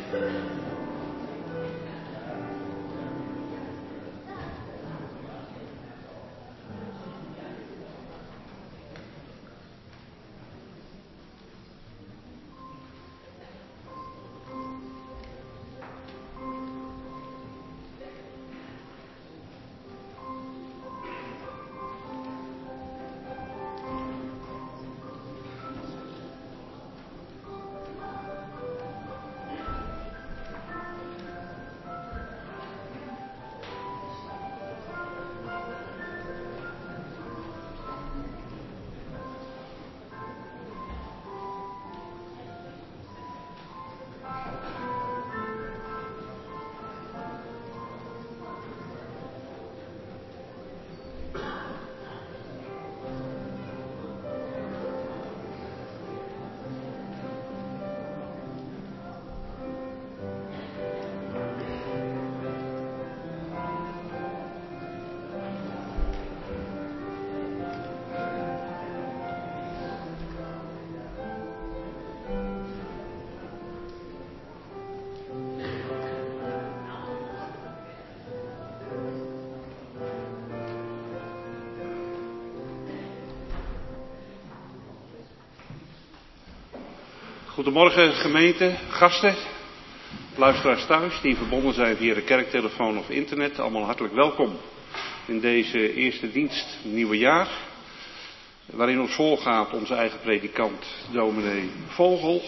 Goedemorgen gemeente, gasten, luisteraars thuis die verbonden zijn via de kerktelefoon of internet. Allemaal hartelijk welkom in deze eerste dienst nieuwe jaar. Waarin ons voorgaat onze eigen predikant dominee Vogel.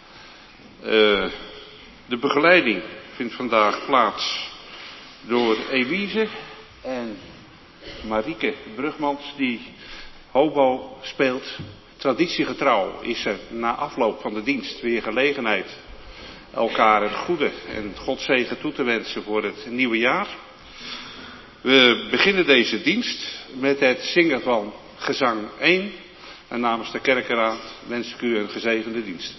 De begeleiding vindt vandaag plaats door Elise en Marieke Brugmans die hobo speelt. Traditiegetrouw is er na afloop van de dienst weer gelegenheid elkaar het goede en Gods zegen toe te wensen voor het nieuwe jaar. We beginnen deze dienst met het zingen van gezang 1 en namens de kerkenraad wens ik u een gezegende dienst.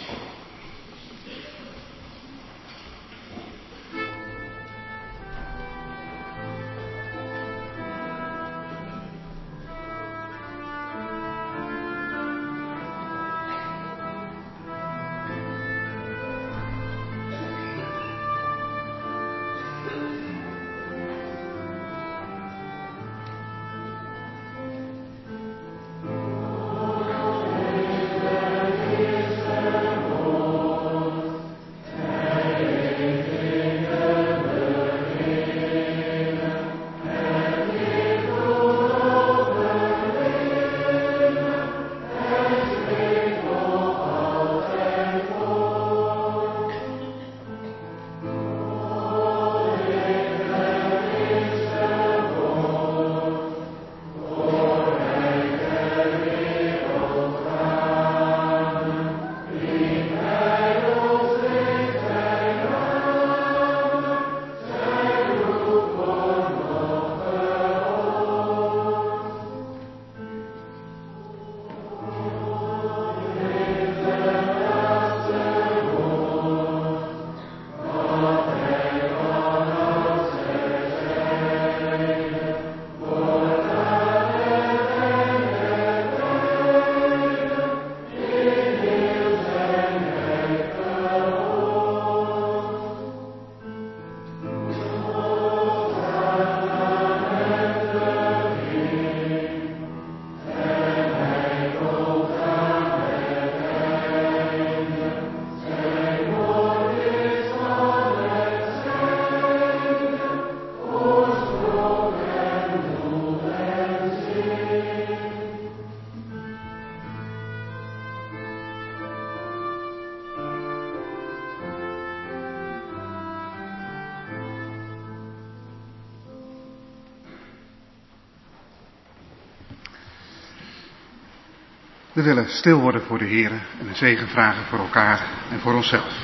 We willen stil worden voor de Heer en een zegen vragen voor elkaar en voor onszelf.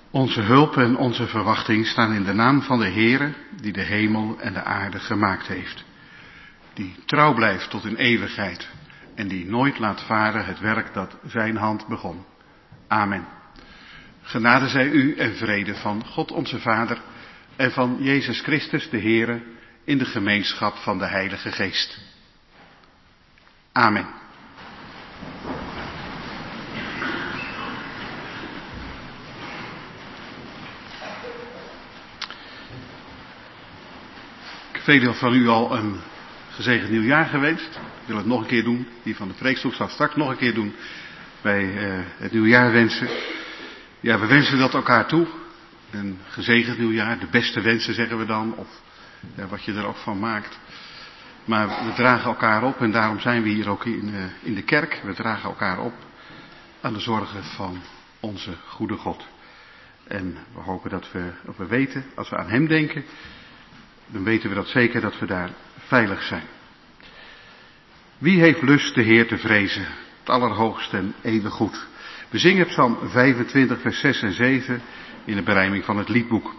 Onze hulp en onze verwachting staan in de naam van de Heere, die de hemel en de aarde gemaakt heeft. Die trouw blijft tot in eeuwigheid en die nooit laat varen het werk dat zijn hand begon. Amen. Genade zij u en vrede van God onze Vader en van Jezus Christus de Heere in de gemeenschap van de Heilige Geest. Amen. Velen van u al een gezegend nieuwjaar gewenst. Ik wil het nog een keer doen. Die van de preekstoel zal straks nog een keer doen bij het nieuwjaar wensen. Ja, we wensen dat elkaar toe. Een gezegend nieuwjaar. De beste wensen zeggen we dan. Of ja, wat je er ook van maakt. Maar we dragen elkaar op en daarom zijn we hier ook in de kerk. We dragen elkaar op aan de zorgen van onze goede God. En we hopen dat we weten, als we aan hem denken, dan weten we dat zeker dat we daar veilig zijn. Wie heeft lust de Heer te vrezen, het allerhoogste en eeuwig goed? We zingen Psalm 25 vers 6 en 7 in de berijming van het liedboek.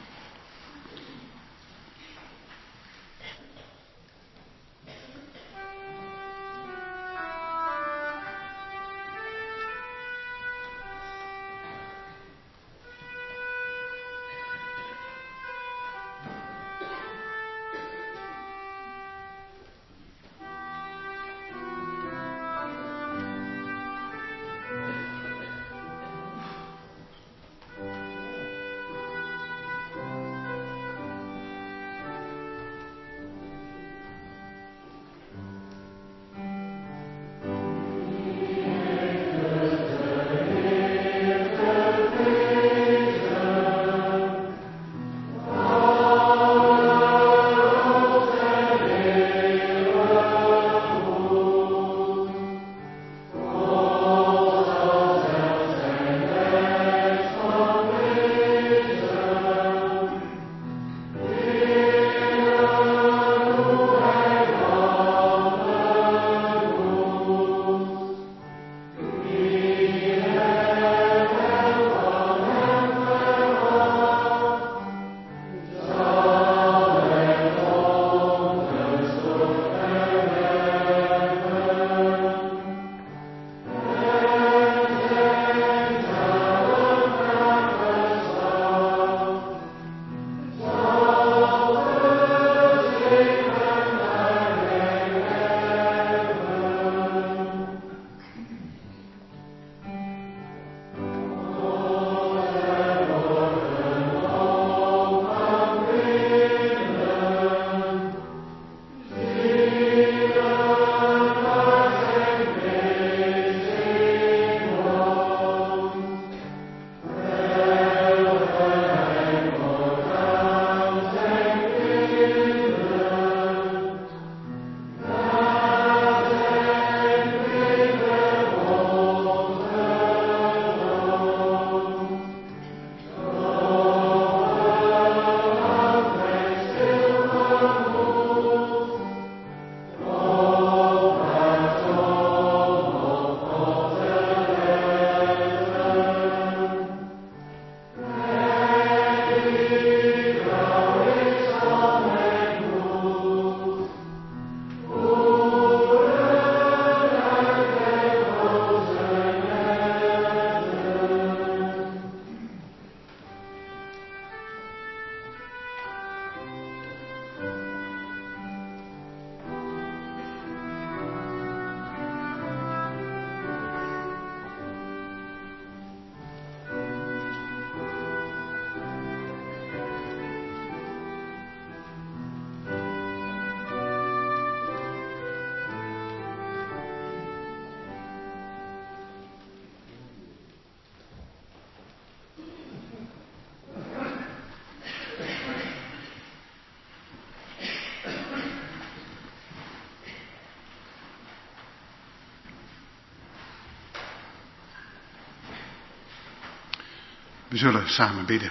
We zullen samen bidden.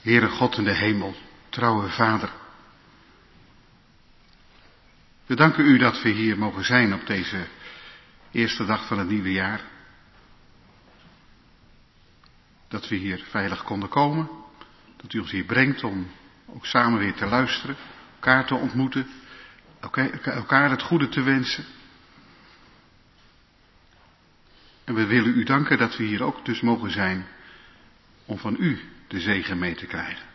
Heere God in de hemel, trouwe Vader. We danken u dat we hier mogen zijn op deze eerste dag van het nieuwe jaar. Dat we hier veilig konden komen. Dat u ons hier brengt om ook samen weer te luisteren, elkaar te ontmoeten, elkaar het goede te wensen. En we willen u danken dat we hier ook dus mogen zijn om van u de zegen mee te krijgen.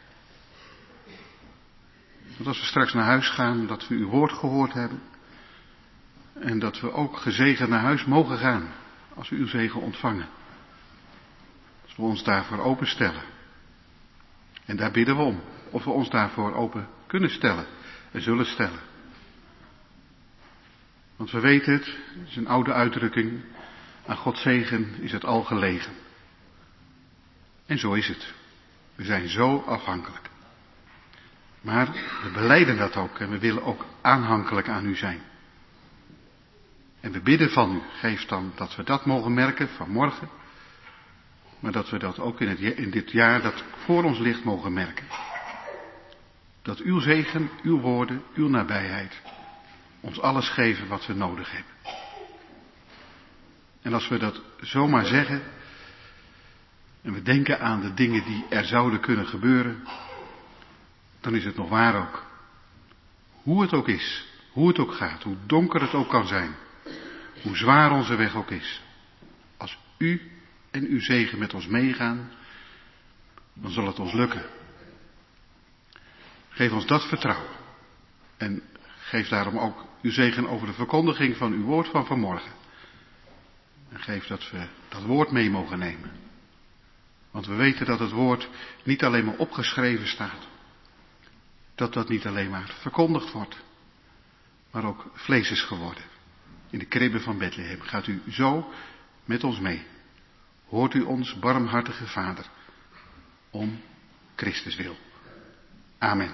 Want als we straks naar huis gaan, dat we uw woord gehoord hebben. En dat we ook gezegend naar huis mogen gaan, als we uw zegen ontvangen. Als we ons daarvoor openstellen. En daar bidden we om, of we ons daarvoor open kunnen stellen en zullen stellen. Want we weten het is een oude uitdrukking, aan Gods zegen is het al gelegen. En zo is het. We zijn zo afhankelijk. Maar we belijden dat ook en we willen ook aanhankelijk aan u zijn. En we bidden van u, geef dan dat we dat mogen merken vanmorgen. Maar dat we dat ook in dit jaar dat voor ons ligt mogen merken. Dat uw zegen, uw woorden, uw nabijheid ons alles geven wat we nodig hebben. En als we dat zomaar zeggen en we denken aan de dingen die er zouden kunnen gebeuren, dan is het nog waar ook. Hoe het ook is, hoe het ook gaat, hoe donker het ook kan zijn, hoe zwaar onze weg ook is. Als u en uw zegen met ons meegaan, dan zal het ons lukken. Geef ons dat vertrouwen. En geef daarom ook uw zegen over de verkondiging van uw woord van vanmorgen. En geef dat we dat woord mee mogen nemen. Want we weten dat het woord niet alleen maar opgeschreven staat. Dat dat niet alleen maar verkondigd wordt. Maar ook vlees is geworden. In de kribbe van Bethlehem. Gaat u zo met ons mee. Hoort u ons, barmhartige Vader. Om Christus wil. Amen.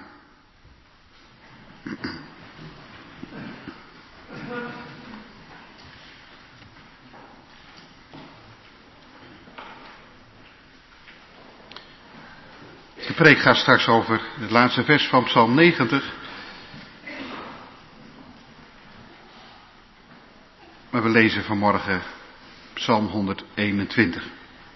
De preek gaat straks over het laatste vers van Psalm 90. Maar we lezen vanmorgen Psalm 121.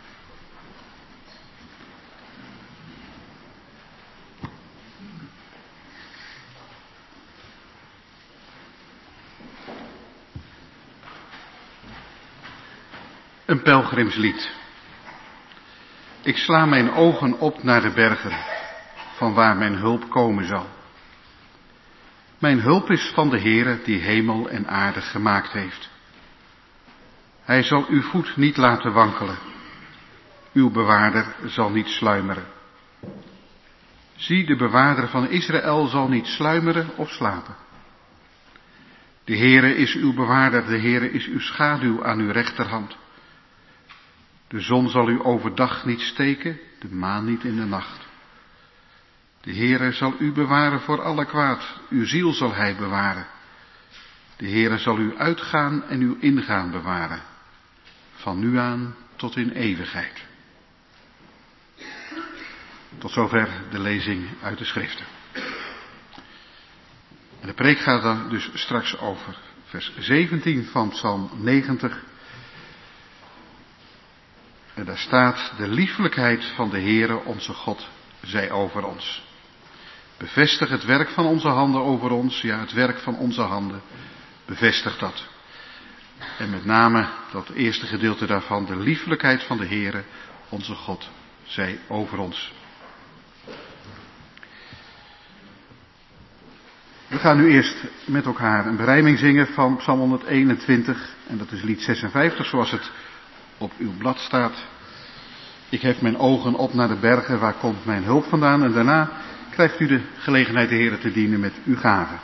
Een pelgrimslied. Ik sla mijn ogen op naar de bergen, van waar mijn hulp komen zal. Mijn hulp is van de Heere die hemel en aarde gemaakt heeft. Hij zal uw voet niet laten wankelen. Uw bewaarder zal niet sluimeren. Zie, de bewaarder van Israël zal niet sluimeren of slapen. De Heere is uw bewaarder, de Heere is uw schaduw aan uw rechterhand. De zon zal u overdag niet steken, de maan niet in de nacht. De Heere zal u bewaren voor alle kwaad, uw ziel zal hij bewaren. De Heere zal u uitgaan en uw ingaan bewaren, van nu aan tot in eeuwigheid. Tot zover de lezing uit de schriften. En de preek gaat dan dus straks over vers 17 van Psalm 90. En daar staat: de liefelijkheid van de Heere onze God zij over ons. Bevestig het werk van onze handen over ons, ja, het werk van onze handen, bevestig dat. En met name dat eerste gedeelte daarvan, de liefelijkheid van de Heere onze God zij over ons. We gaan nu eerst met elkaar een berijming zingen van Psalm 121. En dat is lied 56, zoals het op uw blad staat. Ik hef mijn ogen op naar de bergen, waar komt mijn hulp vandaan? En daarna krijgt u de gelegenheid de Heere te dienen met uw gaven.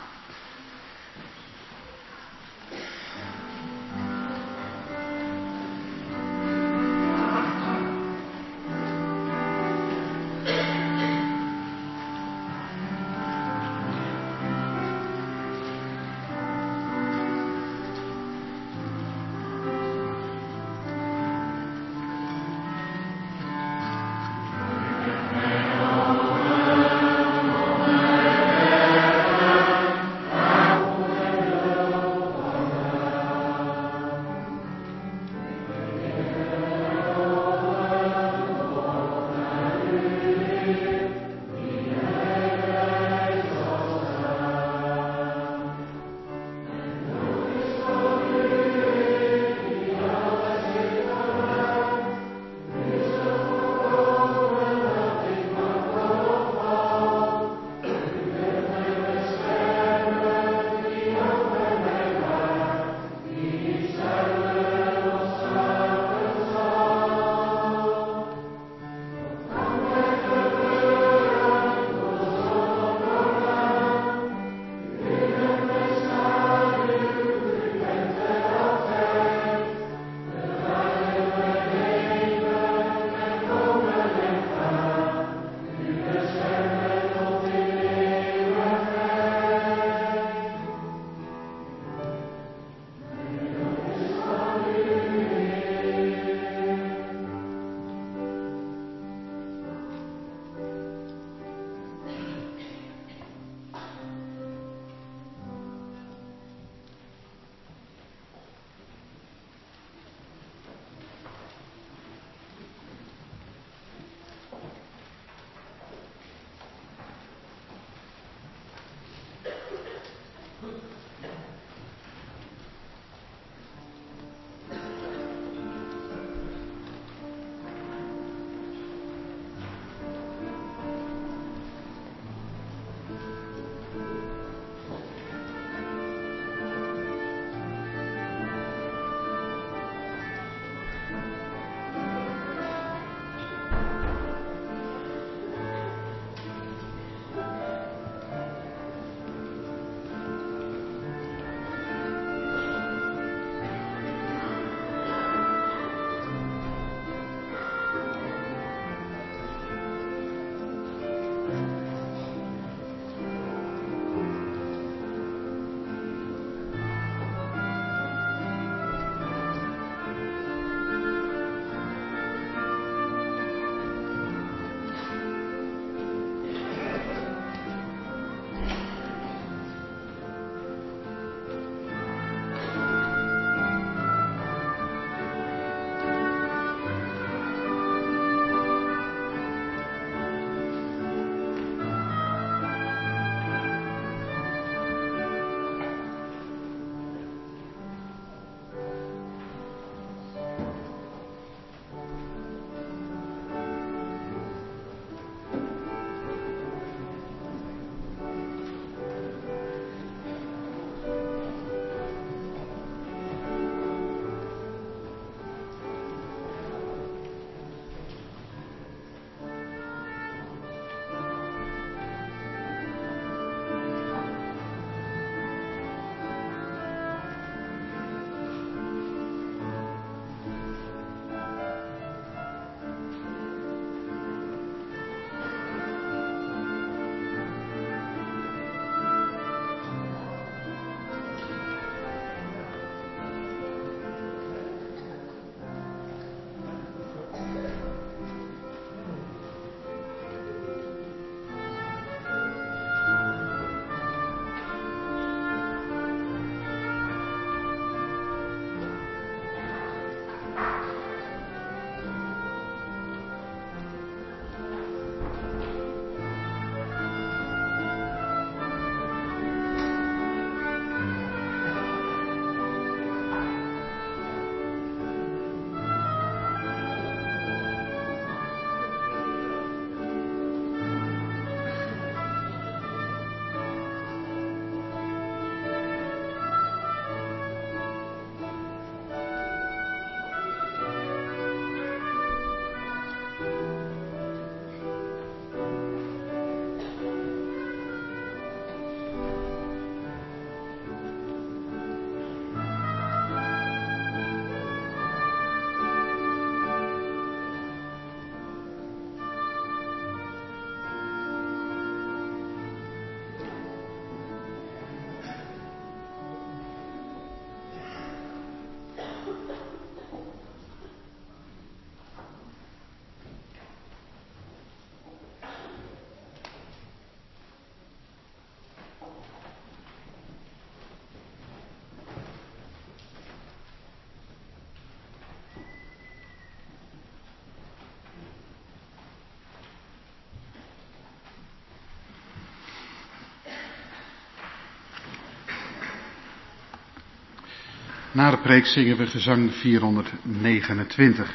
Na de preek zingen we gezang 429.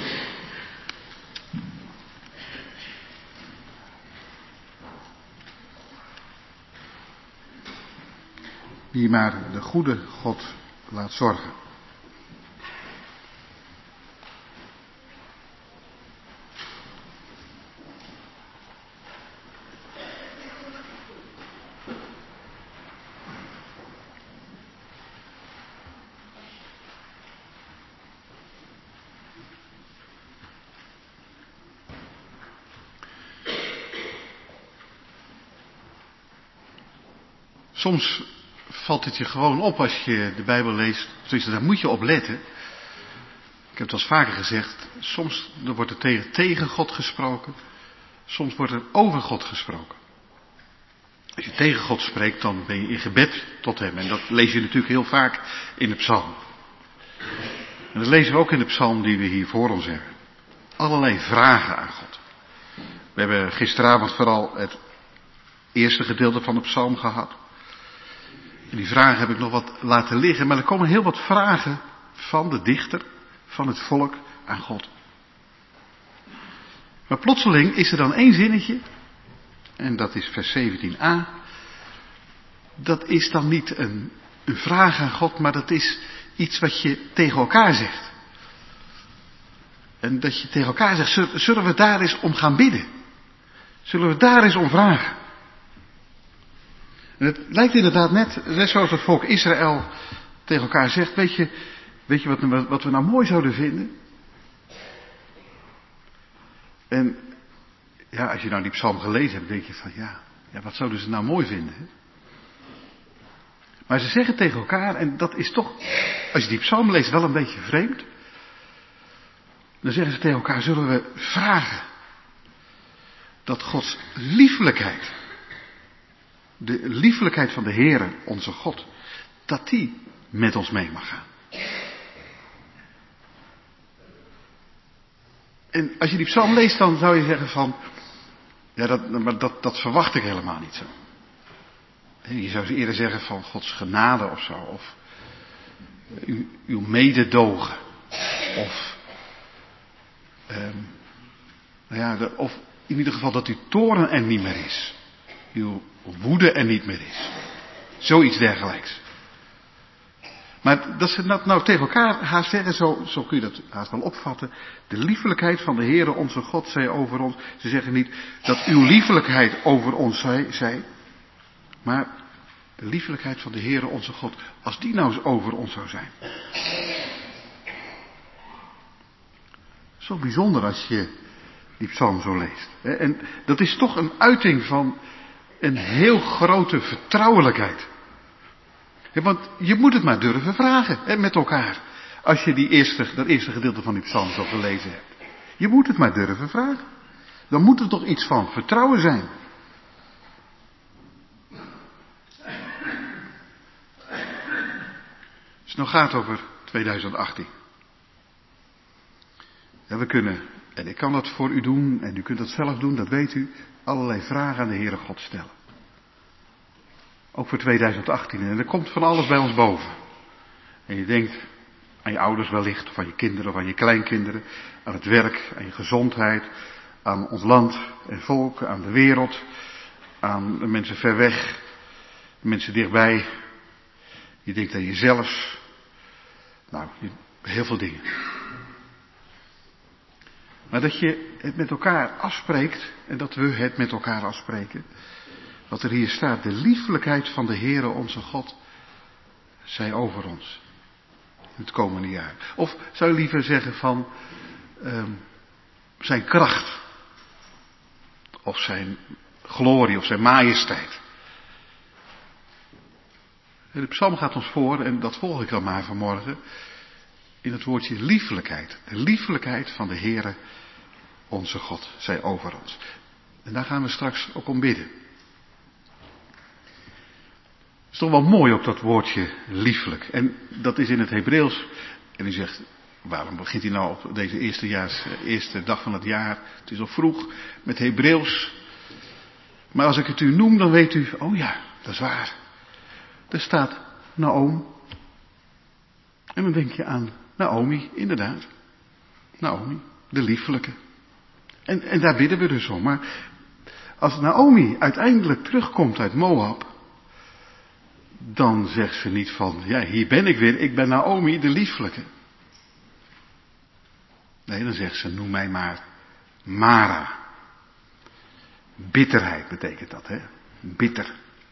Wie maar de goede God laat zorgen. Soms valt het je gewoon op als je de Bijbel leest. Tenminste, daar moet je op letten. Ik heb het al eens vaker gezegd. Soms wordt er tegen God gesproken. Soms wordt er over God gesproken. Als je tegen God spreekt, dan ben je in gebed tot hem. En dat lees je natuurlijk heel vaak in de psalm. En dat lezen we ook in de psalm die we hier voor ons hebben. Allerlei vragen aan God. We hebben gisteravond vooral het eerste gedeelte van de psalm gehad. En die vragen heb ik nog wat laten liggen, maar er komen heel wat vragen van de dichter, van het volk aan God. Maar plotseling is er dan één zinnetje, en dat is vers 17a. Dat is dan niet een vraag aan God, maar dat is iets wat je tegen elkaar zegt. En dat je tegen elkaar zegt, zullen we daar eens om gaan bidden? Zullen we daar eens om vragen? En het lijkt inderdaad net zoals het volk Israël tegen elkaar zegt, weet je wat we nou mooi zouden vinden? En ja, als je nou die psalm gelezen hebt, denk je van ja, wat zouden ze nou mooi vinden? Hè? Maar ze zeggen tegen elkaar, en dat is toch, als je die psalm leest, wel een beetje vreemd. Dan zeggen ze tegen elkaar, zullen we vragen dat Gods liefelijkheid, de liefelijkheid van de Heere, onze God, dat die met ons mee mag gaan. En als je die psalm leest, dan zou je zeggen van, ja, dat verwacht ik helemaal niet zo. Je zou eerder zeggen van Gods genade of zo, of uw mededogen, of of in ieder geval dat uw toorn er niet meer is. Uw woede er niet meer is. Zoiets dergelijks. Maar dat ze dat nou tegen elkaar haast zeggen, zo kun je dat haast wel opvatten. De liefelijkheid van de Heere onze God zij over ons. Ze zeggen niet dat uw liefelijkheid over ons zij. Maar de liefelijkheid van de Heere onze God. Als die nou eens over ons zou zijn. Zo bijzonder als je die psalm zo leest. En dat is toch een uiting van een heel grote vertrouwelijkheid. Want je moet het maar durven vragen met elkaar. Als je dat eerste gedeelte van die psalm zo gelezen hebt. Je moet het maar durven vragen. Dan moet er toch iets van vertrouwen zijn. Als het nou gaat over 2018. Ja, we kunnen, en ik kan dat voor u doen, en u kunt dat zelf doen, dat weet u, allerlei vragen aan de Heere God stellen. Ook voor 2018. En er komt van alles bij ons boven. En je denkt aan je ouders wellicht, of aan je kinderen, of aan je kleinkinderen, aan het werk, aan je gezondheid, aan ons land en volk, aan de wereld, aan de mensen ver weg, de mensen dichtbij. Je denkt aan jezelf. Nou, heel veel dingen. Maar dat je het met elkaar afspreekt, en dat we het met elkaar afspreken, wat er hier staat, de liefelijkheid van de Heere onze God, zij over ons. In het komende jaar. Of zou je liever zeggen van zijn kracht. Of zijn glorie, of zijn majesteit. De psalm gaat ons voor, en dat volg ik dan maar vanmorgen, in het woordje liefelijkheid. De liefelijkheid van de Heere onze God, zij over ons. En daar gaan we straks ook om bidden. Het is toch wel mooi op dat woordje liefelijk. En dat is in het Hebreeuws. En u zegt, waarom begint hij nou op deze eerste dag van het jaar? Het is al vroeg met Hebreeuws. Maar als ik het u noem, dan weet u, oh ja, dat is waar. Er staat Naom. En dan denk je aan Naomi, inderdaad. Naomi, de liefelijke. En daar bidden we dus om. Maar als Naomi uiteindelijk terugkomt uit Moab, dan zegt ze niet van, ja, hier ben ik weer, ik ben Naomi, de liefelijke. Nee, dan zegt ze, noem mij maar Mara. Bitterheid betekent dat, hè? Bitter.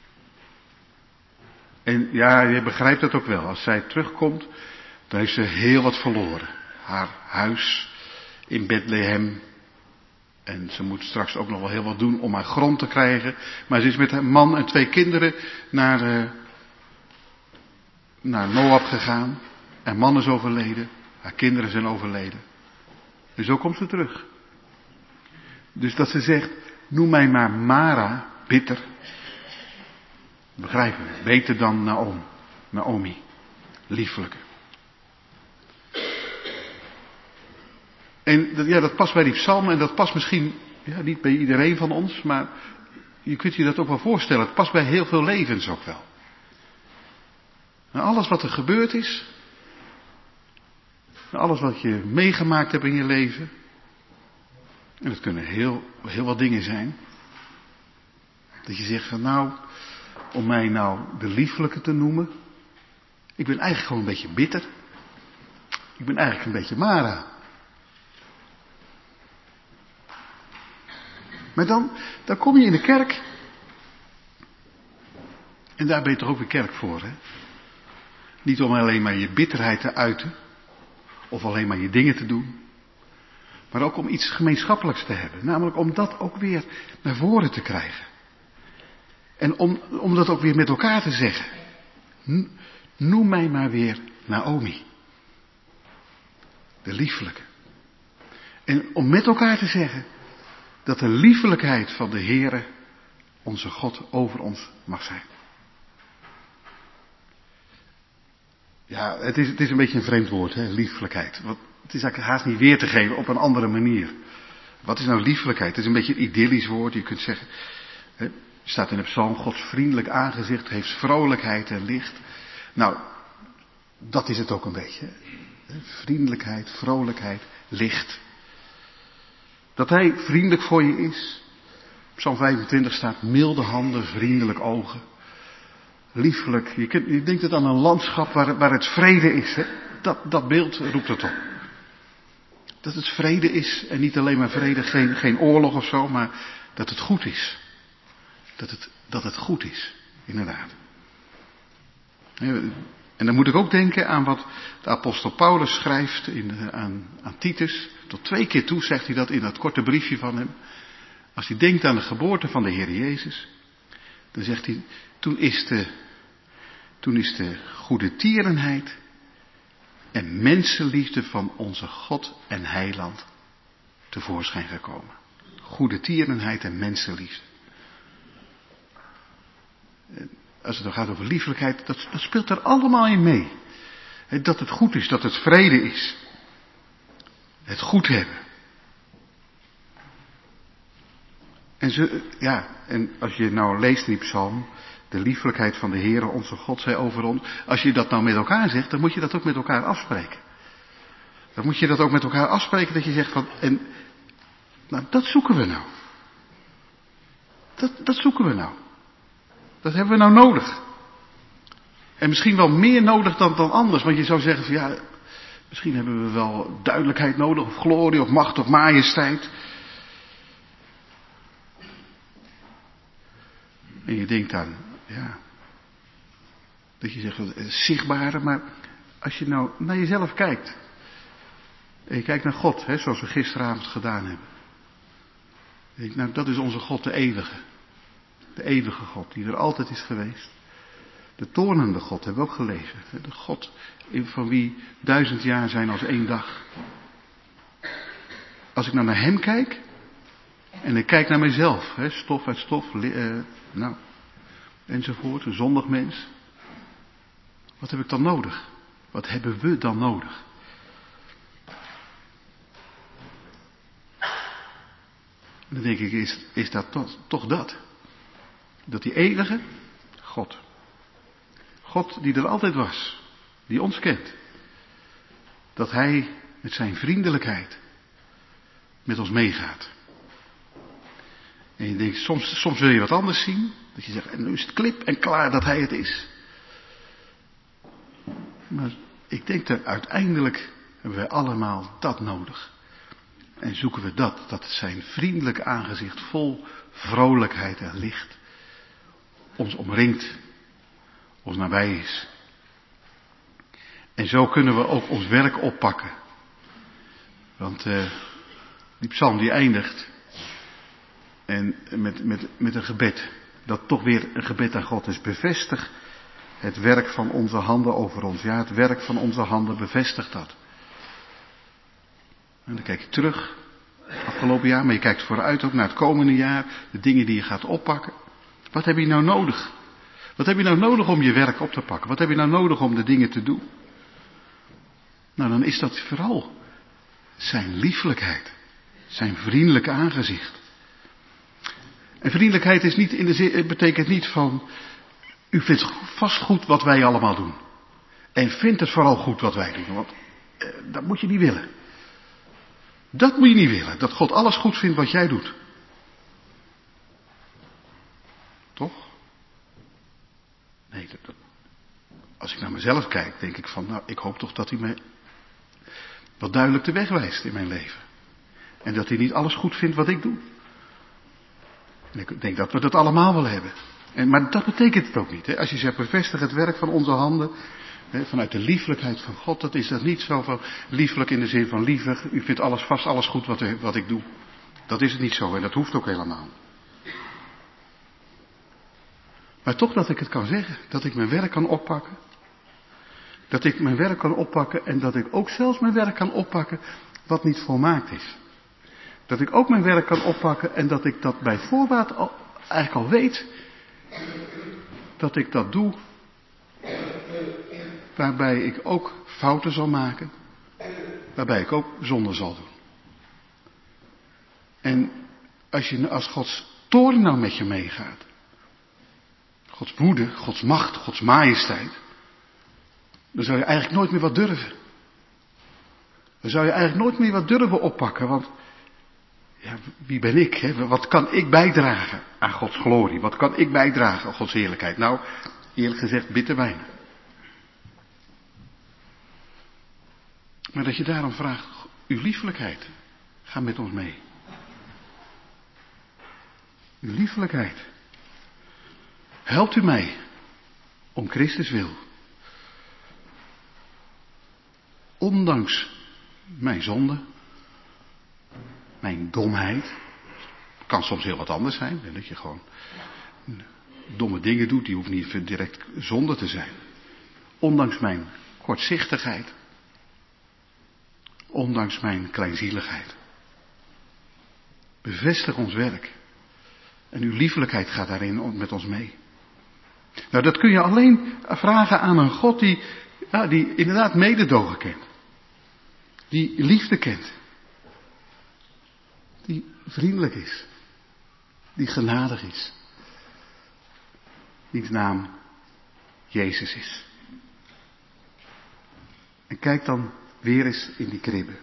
En ja, je begrijpt dat ook wel. Als zij terugkomt, dan heeft ze heel wat verloren. Haar huis in Bethlehem. En ze moet straks ook nog wel heel wat doen om haar grond te krijgen. Maar ze is met haar man en 2 kinderen naar Moab gegaan. Haar man is overleden. Haar kinderen zijn overleden. En zo komt ze terug. Dus dat ze zegt, noem mij maar Mara, bitter. Begrijpen we. Beter dan Naomi. Liefelijke. En dat past bij die psalm en dat past misschien niet bij iedereen van ons, maar je kunt je dat ook wel voorstellen. Het past bij heel veel levens ook wel. En alles wat er gebeurd is, alles wat je meegemaakt hebt in je leven, en dat kunnen heel wat dingen zijn, dat je zegt van nou, om mij nou de liefelijke te noemen, ik ben eigenlijk gewoon een beetje bitter. Ik ben eigenlijk een beetje Mara. Maar dan kom je in de kerk. En daar ben je toch ook weer kerk voor, hè? Niet om alleen maar je bitterheid te uiten. Of alleen maar je dingen te doen. Maar ook om iets gemeenschappelijks te hebben. Namelijk om dat ook weer naar voren te krijgen. En om dat ook weer met elkaar te zeggen. Noem mij maar weer Naomi. De liefelijke. En om met elkaar te zeggen dat de liefelijkheid van de Heere, onze God, over ons mag zijn. Ja, het is een beetje een vreemd woord, hè, liefelijkheid. Want het is eigenlijk haast niet weer te geven op een andere manier. Wat is nou liefelijkheid? Het is een beetje een idyllisch woord. Je kunt zeggen, hè, staat in de psalm, Gods vriendelijk aangezicht heeft vrolijkheid en licht. Nou, dat is het ook een beetje. Hè. Vriendelijkheid, vrolijkheid, licht. Dat hij vriendelijk voor je is. Psalm 25 staat milde handen, vriendelijk ogen. Liefelijk. Je denkt het aan een landschap waar het vrede is. Hè? Dat beeld roept het op. Dat het vrede is en niet alleen maar vrede, geen oorlog of zo, maar dat het goed is. Dat het goed is, inderdaad. En dan moet ik ook denken aan wat de apostel Paulus schrijft aan Titus. Tot 2 keer toe zegt hij dat in dat korte briefje van hem. Als hij denkt aan de geboorte van de Heer Jezus, dan zegt hij, toen is de goede tierenheid en mensenliefde van onze God en Heiland tevoorschijn gekomen. Goede tierenheid en mensenliefde. Als het dan gaat over liefelijkheid, dat speelt er allemaal in mee. Dat het goed is, dat het vrede is. Het goed hebben. En als je nou leest in die psalm, de liefelijkheid van de Heere, onze God, zij over ons. Als je dat nou met elkaar zegt, dan moet je dat ook met elkaar afspreken. Dan moet je dat ook met elkaar afspreken, dat je zegt van, nou, dat zoeken we nou. Dat zoeken we nou. Dat hebben we nou nodig. En misschien wel meer nodig dan anders, want je zou zeggen van ja, misschien hebben we wel duidelijkheid nodig, of glorie, of macht, of majesteit. En je denkt aan, dat je zegt, zichtbare, maar als je nou naar jezelf kijkt. En je kijkt naar God, zoals we gisteravond gedaan hebben. Je denkt, nou, dat is onze God, de eeuwige. De eeuwige God, die er altijd is geweest. De toornende God hebben we ook gelezen. De God van wie 1000 jaar zijn als 1 dag. Als ik nou naar hem kijk, en ik kijk naar mezelf, stof uit stof, enzovoort, een zondig mens. Wat heb ik dan nodig? Wat hebben we dan nodig? En dan denk ik, is dat toch dat? Dat die eeuwige God die er altijd was, die ons kent, dat hij met zijn vriendelijkheid met ons meegaat. En je denkt, soms wil je wat anders zien. Dat je zegt, en nu is het klip en klaar dat hij het is. Maar ik denk dat uiteindelijk hebben wij allemaal dat nodig. En zoeken we dat zijn vriendelijke aangezicht vol vrolijkheid en licht ons omringt, ons nabij is. En zo kunnen we ook ons werk oppakken. Want die psalm die eindigt en met een gebed, dat toch weer een gebed aan God is. Bevestig het werk van onze handen over ons. Ja, het werk van onze handen bevestigt dat. En dan kijk je terug, afgelopen jaar, maar je kijkt vooruit ook naar het komende jaar, de dingen die je gaat oppakken. Wat heb je nou nodig? Wat heb je nou nodig om je werk op te pakken? Wat heb je nou nodig om de dingen te doen? Nou, dan is dat vooral zijn liefelijkheid, zijn vriendelijke aangezicht. En vriendelijkheid is niet betekent niet van, u vindt vast goed wat wij allemaal doen. En vindt het vooral goed wat wij doen, want dat moet je niet willen. Dat moet je niet willen, dat God alles goed vindt wat jij doet. Toch? Nee, als ik naar mezelf kijk, denk ik van, nou, ik hoop toch dat hij mij wat duidelijk de weg wijst in mijn leven. En dat hij niet alles goed vindt wat ik doe. En ik denk dat we dat allemaal wel hebben. Maar dat betekent het ook niet. Hè? Als je zegt, bevestig het werk van onze handen, hè, vanuit de liefelijkheid van God, dat is dat niet zo van liefelijk in de zin van lievig. U vindt vast alles goed wat ik doe. Dat is het niet zo en dat hoeft ook helemaal. Maar toch dat ik het kan zeggen, dat ik mijn werk kan oppakken. Dat ik mijn werk kan oppakken en dat ik ook zelfs mijn werk kan oppakken wat niet volmaakt is. Dat ik ook mijn werk kan oppakken en dat ik dat bij voorbaat eigenlijk al weet. Dat ik dat doe waarbij ik ook fouten zal maken. Waarbij ik ook zonde zal doen. En als Gods toorn nou met je meegaat. Gods woede, Gods macht, Gods majesteit. Dan zou je eigenlijk nooit meer wat durven. Dan zou je eigenlijk nooit meer wat durven oppakken. Want ja, wie ben ik? Hè? Wat kan ik bijdragen aan Gods glorie? Wat kan ik bijdragen aan Gods heerlijkheid? Nou, eerlijk gezegd, bitter weinig. Maar dat je daarom vraagt, uw liefelijkheid, ga met ons mee. Uw liefelijkheid. Helpt u mij om Christus wil. Ondanks mijn zonde, mijn domheid. Kan soms heel wat anders zijn. Dat je gewoon domme dingen doet, die hoeft niet direct zonde te zijn. Ondanks mijn kortzichtigheid. Ondanks mijn kleinzieligheid. Bevestig ons werk. En uw liefelijkheid gaat daarin met ons mee. Nou, dat kun je alleen vragen aan een God die inderdaad mededogen kent. Die liefde kent. Die vriendelijk is. Die genadig is. Wiens naam Jezus is. En kijk dan weer eens in die kribbe.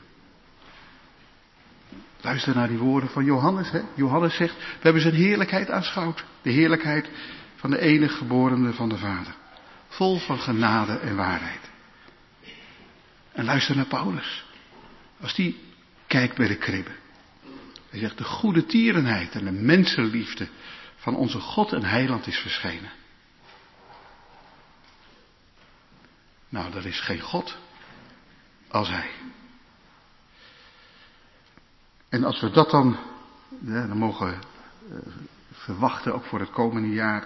Luister naar die woorden van Johannes. Hè? Johannes zegt, we hebben zijn heerlijkheid aanschouwd. De heerlijkheid van de enige geborene van de Vader. Vol van genade en waarheid. En luister naar Paulus. Als die kijkt bij de kribbe. Hij zegt, de goede tierenheid en de mensenliefde van onze God en Heiland is verschenen. Nou, er is geen God als Hij. En als we dat dan mogen verwachten, ook voor het komende jaar,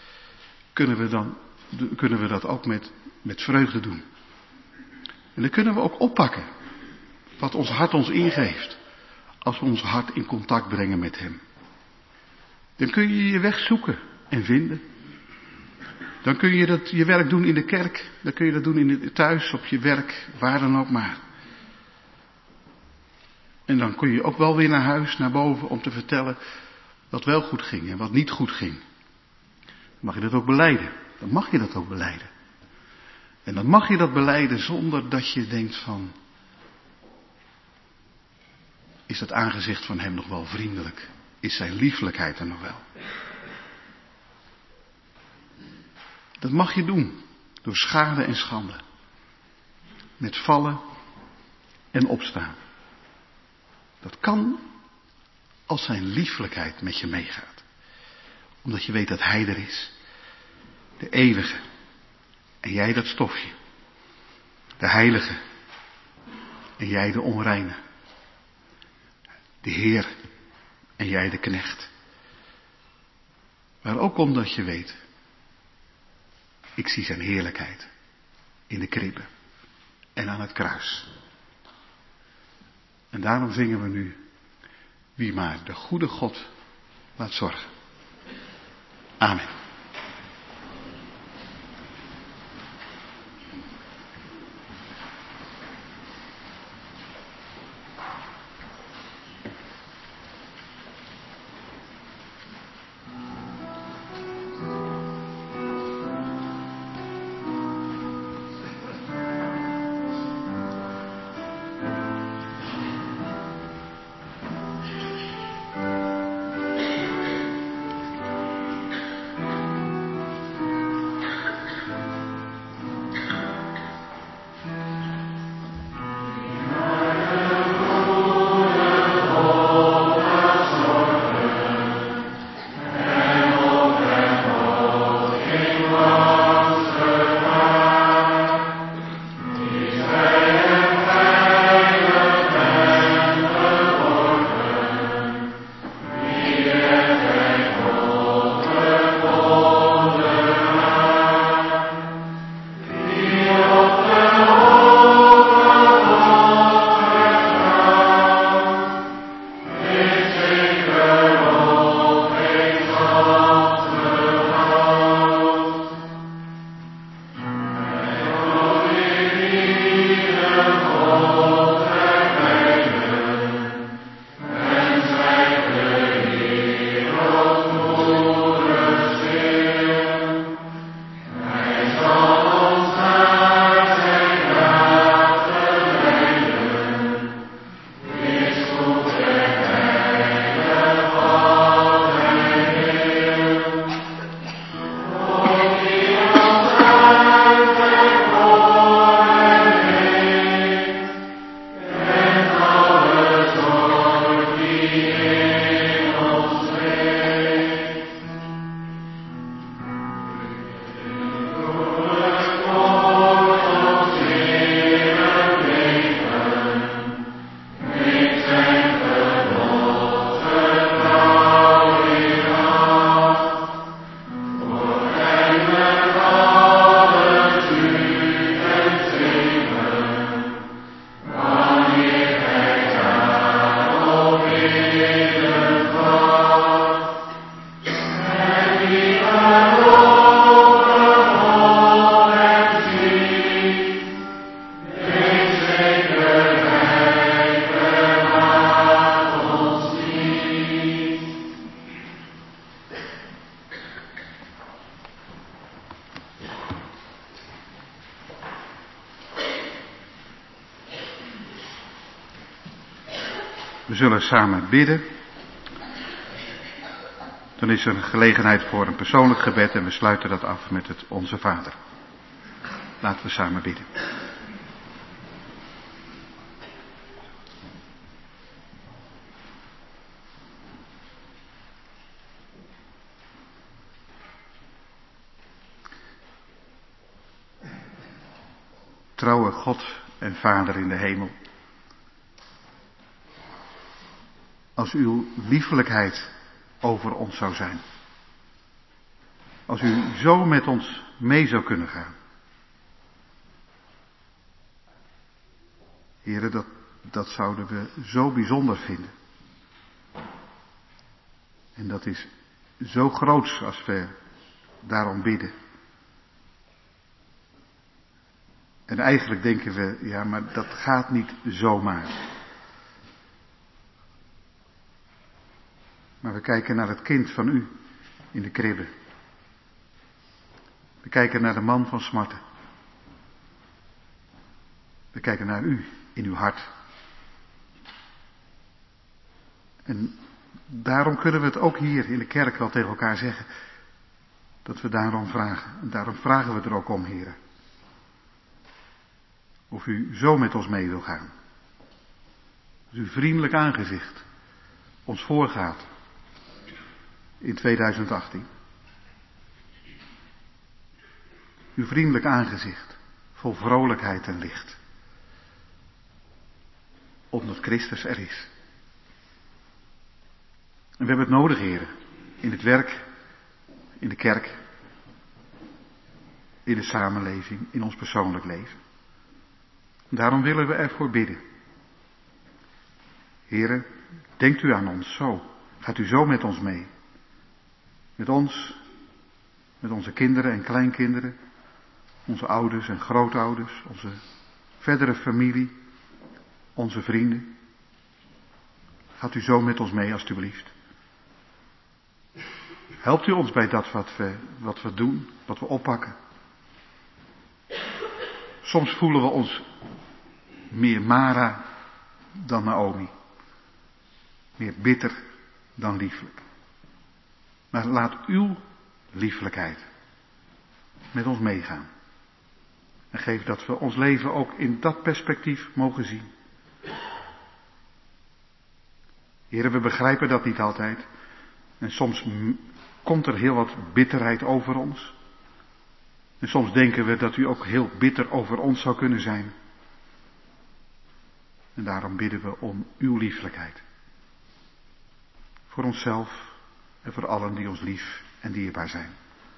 kunnen we dat ook met vreugde doen. En dan kunnen we ook oppakken wat ons hart ons ingeeft, als we ons hart in contact brengen met Hem. Dan kun je je weg zoeken en vinden. Dan kun je je werk doen in de kerk, dan kun je dat doen thuis, op je werk, waar dan ook maar. En dan kun je ook wel weer naar huis, naar boven, om te vertellen wat wel goed ging en wat niet goed ging. Dan mag je dat ook belijden. Dan mag je dat ook belijden. En dan mag je dat belijden zonder dat je denkt van, is het aangezicht van hem nog wel vriendelijk? Is zijn lieflijkheid er nog wel? Dat mag je doen, door schade en schande. Met vallen en opstaan. Dat kan als zijn lieflijkheid met je meegaat. Omdat je weet dat hij er is. De eeuwige. En jij dat stofje. De heilige. En jij de onreine. De Heer. En jij de knecht. Maar ook omdat je weet. Ik zie zijn heerlijkheid. In de kribbe. En aan het kruis. En daarom zingen we nu. Wie maar de goede God laat zorgen. Amen. We zullen samen bidden. Dan is er een gelegenheid voor een persoonlijk gebed en we sluiten dat af met het Onze Vader. Laten we samen bidden. Trouwe God en Vader in de hemel. Als uw liefelijkheid over ons zou zijn. Als u zo met ons mee zou kunnen gaan. Heren, dat zouden we zo bijzonder vinden. En dat is zo groots als we daarom bidden. En eigenlijk denken we, ja, maar dat gaat niet zomaar. Maar we kijken naar het kind van u in de kribbe. We kijken naar de man van smarten. We kijken naar u in uw hart. En daarom kunnen we het ook hier in de kerk wel tegen elkaar zeggen. Dat we daarom vragen. En daarom vragen we er ook om, heren. Of u zo met ons mee wil gaan. Dat uw vriendelijk aangezicht ons voorgaat in 2018. Uw vriendelijk aangezicht, vol vrolijkheid en licht. Omdat Christus er is. En we hebben het nodig, heren. In het werk, in de kerk, in de samenleving, in ons persoonlijk leven. Daarom willen we ervoor bidden. Heren, denkt u aan ons zo. Gaat u zo met ons mee. Met ons, met onze kinderen en kleinkinderen, onze ouders en grootouders, onze verdere familie, onze vrienden. Gaat u zo met ons mee, alstublieft. Helpt u ons bij dat wat we doen, wat we oppakken. Soms voelen we ons meer Mara dan Naomi. Meer bitter dan lieflijk. Maar laat uw lieflijkheid met ons meegaan. En geef dat we ons leven ook in dat perspectief mogen zien. Heren, we begrijpen dat niet altijd. En soms komt er heel wat bitterheid over ons. En soms denken we dat u ook heel bitter over ons zou kunnen zijn. En daarom bidden we om uw lieflijkheid. Voor onszelf en voor allen die ons lief en dierbaar zijn.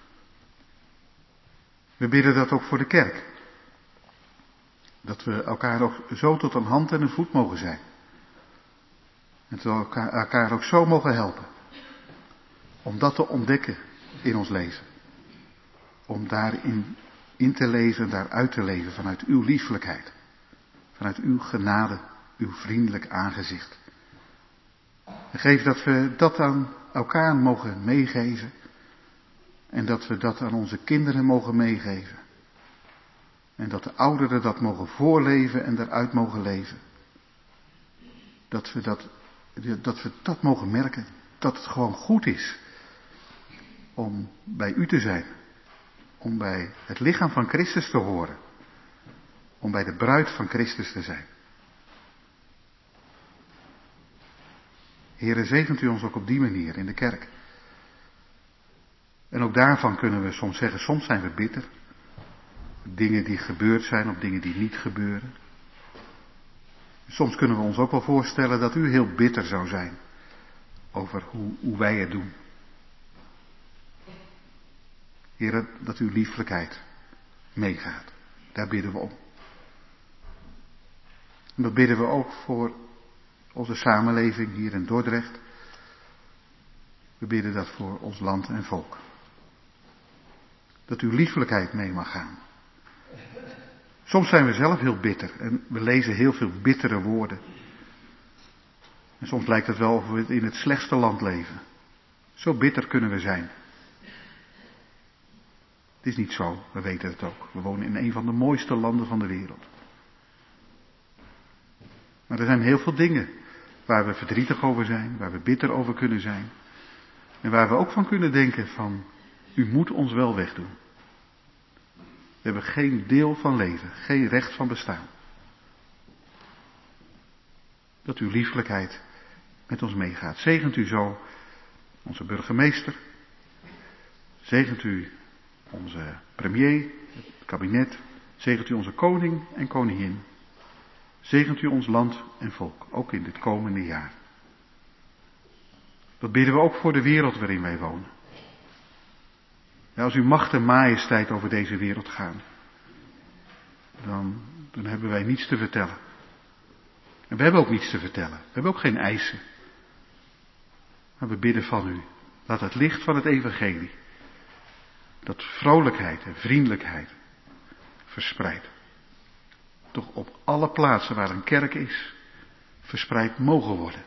We bidden dat ook voor de kerk. Dat we elkaar ook zo tot een hand en een voet mogen zijn. En dat we elkaar ook zo mogen helpen. Om dat te ontdekken in ons leven. Om daarin in te leven, daaruit te leven vanuit uw lieflijkheid. Vanuit uw genade, uw vriendelijk aangezicht. En geef dat we dat aan elkaar mogen meegeven. En dat we dat aan onze kinderen mogen meegeven. En dat de ouderen dat mogen voorleven en daaruit mogen leven. Dat we dat mogen merken. Dat het gewoon goed is om bij u te zijn. Om bij het lichaam van Christus te horen. Om bij de bruid van Christus te zijn. Heere, zegent u ons ook op die manier in de kerk. En ook daarvan kunnen we soms zeggen, soms zijn we bitter. Dingen die gebeurd zijn of dingen die niet gebeuren. Soms kunnen we ons ook wel voorstellen dat u heel bitter zou zijn over hoe wij het doen. Heere, dat uw lieflijkheid meegaat. Daar bidden we om. En dat bidden we ook voor onze samenleving hier in Dordrecht. We bidden dat voor ons land en volk. Dat uw lieflijkheid mee mag gaan. Soms zijn we zelf heel bitter en we lezen heel veel bittere woorden. En soms lijkt het wel of we in het slechtste land leven. Zo bitter kunnen we zijn. Het is niet zo, we weten het ook. We wonen in een van de mooiste landen van de wereld. Maar er zijn heel veel dingen waar we verdrietig over zijn, waar we bitter over kunnen zijn. En waar we ook van kunnen denken van, u moet ons wel wegdoen. We hebben geen deel van leven, geen recht van bestaan. Dat uw lieflijkheid met ons meegaat. Zegent u zo onze burgemeester. Zegent u onze premier, het kabinet. Zegent u onze koning en koningin. Zegent u ons land en volk, ook in dit komende jaar. Dat bidden we ook voor de wereld waarin wij wonen. Ja, als uw macht en majesteit over deze wereld gaan, dan hebben wij niets te vertellen. En we hebben ook niets te vertellen. We hebben ook geen eisen. Maar we bidden van u, laat het licht van het evangelie, dat vrolijkheid en vriendelijkheid verspreidt. Toch op alle plaatsen waar een kerk is, verspreid mogen worden.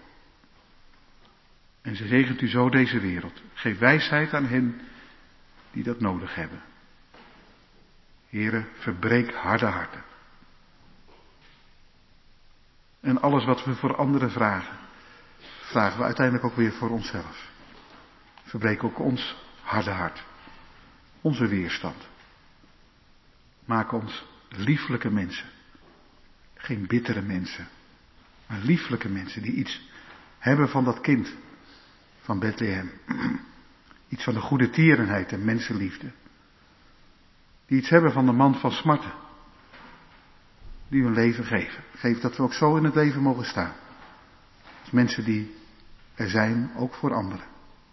En ze zegent u zo deze wereld. Geef wijsheid aan hen die dat nodig hebben. Heere, verbreek harde harten. En alles wat we voor anderen vragen, vragen we uiteindelijk ook weer voor onszelf. Verbreek ook ons harde hart. Onze weerstand. Maak ons lieflijke mensen. Geen bittere mensen. Maar lieflijke mensen die iets hebben van dat kind van Bethlehem. Iets van de goede tierenheid en mensenliefde. Die iets hebben van de man van smarten. Die hun leven geven. Geef dat we ook zo in het leven mogen staan. Als mensen die er zijn, ook voor anderen.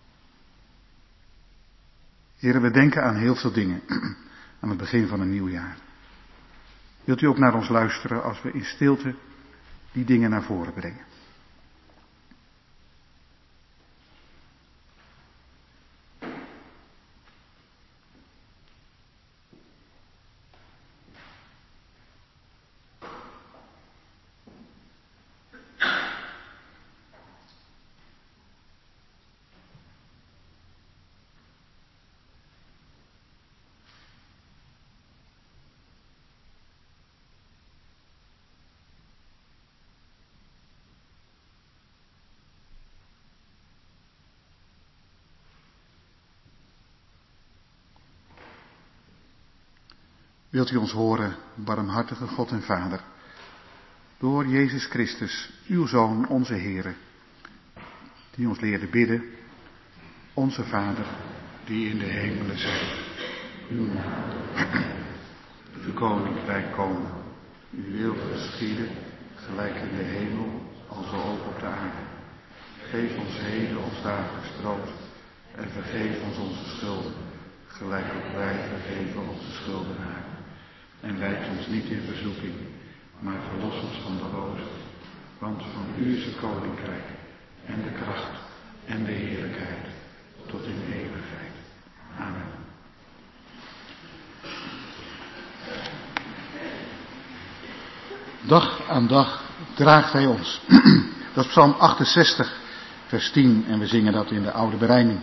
Heren, we denken aan heel veel dingen. Aan het begin van een nieuw jaar. Wilt u ook naar ons luisteren als we in stilte die dingen naar voren brengen? Wilt u ons horen, barmhartige God en Vader, door Jezus Christus, uw Zoon, onze Heere, die ons leerde bidden, onze Vader, die in de hemelen zijt, uw naam, uw koninkrijk komen, uw wil geschieden, gelijk in de hemel, als ook op de aarde. Geef ons heden ons dagelijks brood en vergeef ons onze schulden, gelijk ook wij vergeven onze schuldenaren. En leid ons niet in verzoeking, maar verlos ons van de boze. Want van u is het koninkrijk en de kracht en de heerlijkheid tot in eeuwigheid. Amen. Dag aan dag draagt hij ons. Dat is Psalm 68, vers 10 en we zingen dat in de oude berijming.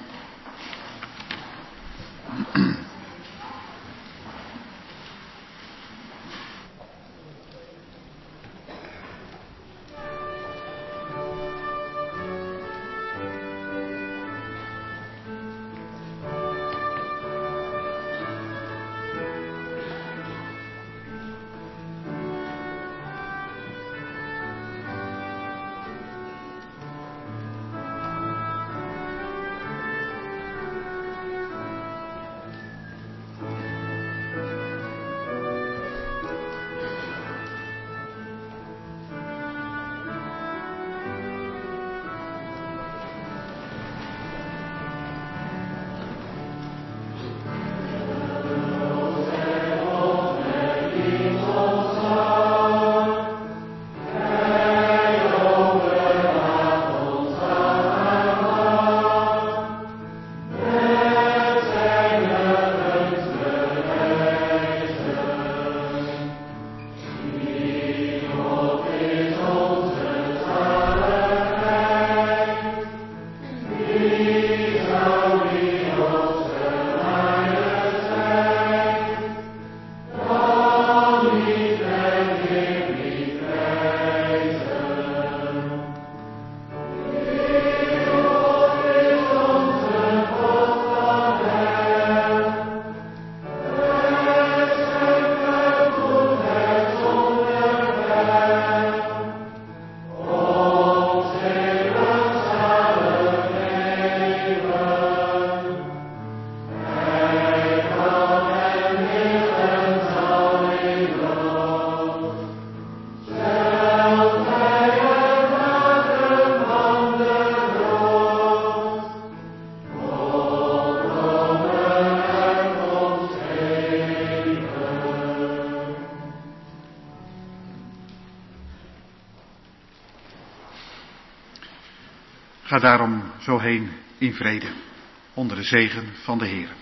Ga daarom zo heen in vrede, onder de zegen van de Heere.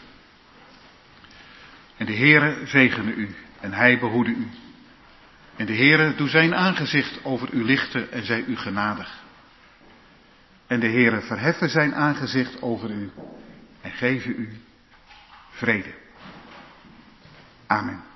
En de Heere zegene u en hij behoede u. En de Heere doe zijn aangezicht over u lichten en zij u genadig. En de Heere verheffen zijn aangezicht over u en geven u vrede. Amen.